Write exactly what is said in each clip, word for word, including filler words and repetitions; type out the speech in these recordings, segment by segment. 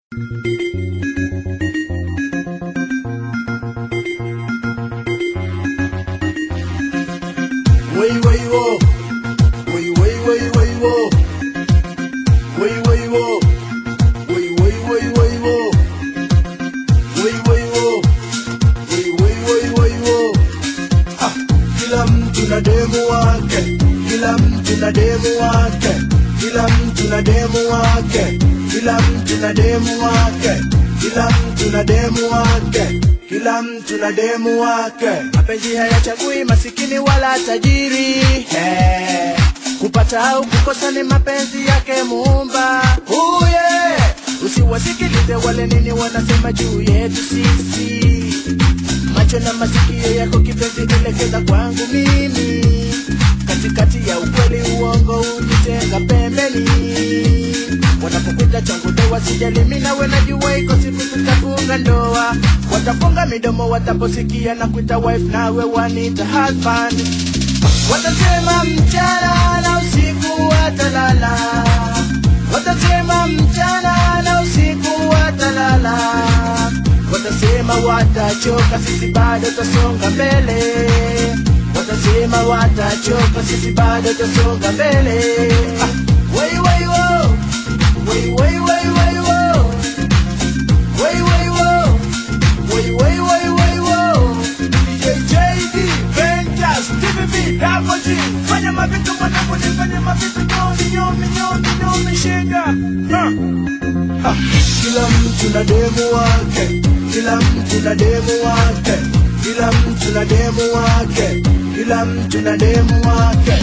Way way wo, way way way way wo, way way wo, way way way way wo, way way wo, way way way way wo. Ah, kila mtu na demo wake, kila mtu na demo wake, kila mtu na demo wake, kila mtu na demo wake, kila mtu na demo wake. Kila mtu na demu wake. Mapenzi hayachagui masikini wala tajiri, hey. Kupata au kukosa ni mapenzi yake Muumba. Oh yeah. Usiwasikilize wale nini wanasema juu yetu sisi. Macho na masikio yako kipenzi elekeza kwangu mimi. Katikati ya ukweli uongo ujitenga pembeni. Wanapokuita changu dewa sijali mimi na wewe najua iko siku tutafunga ndoa. Watafunga midomo wataposikia na kuita wife nawe wanita husband. Watasema mchana na usiku watalala. Watasema mchana na usiku watalala. Watasema watachoka sisi bado tutasonga mbele. Watasema watachoka sisi bado tutasonga mbele. Ah, way way wo. Way way way way wo. Way way wo. Way way way way wo. D J J D, Ventas, T V B, Double G. Fanya mavitu mwanangu nifanye mavitu nyoni nyoni nyoni nyoni shega. Ha. Kila mtu na demo wake, kila mtu na demo wake, kila mtu na demo wake, kila mtu na demo wake.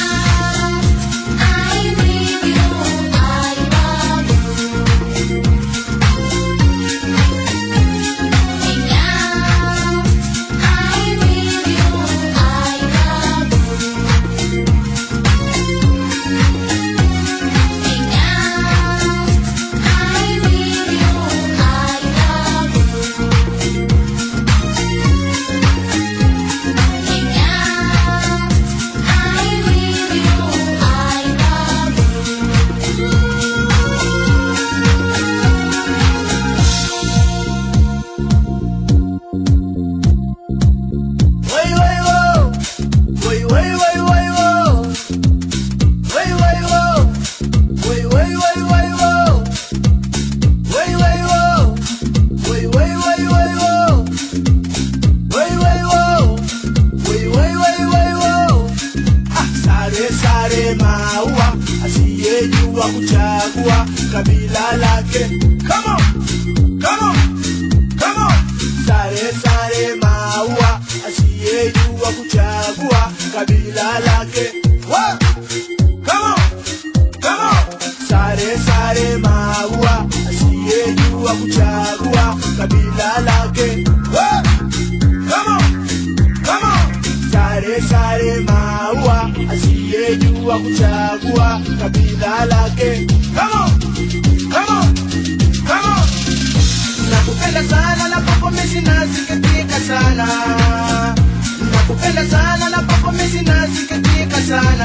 Kuchagua kabila lake. Come on, come on, come on. Sare sare maua asiyejua kuchagua kabila lake. What? Come on, come on. Sare sare maua asiyejua kuchagua kabila lake. What? Come on, come on. Sare sare maua asiyejua kuchagua kabila lake. Come on, come on, come on. Nakupenda sana na pako mimi nasikitika sana. Nakupenda sana na pako mimi nasikitika sana.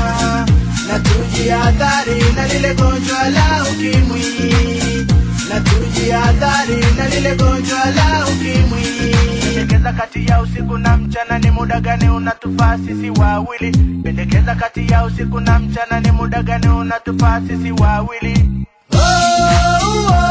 Na tujihadhari na lile gonjwa la ukimwi. Na tujihadhari na lile gonjwa la ukimwi. Pendekeza kati ya usiku na mchana ni muda gani unatufaa sisi wawili? Pendekeza kati ya usiku na mchana ni muda gani unatufaa sisi wawili? Oh, oh.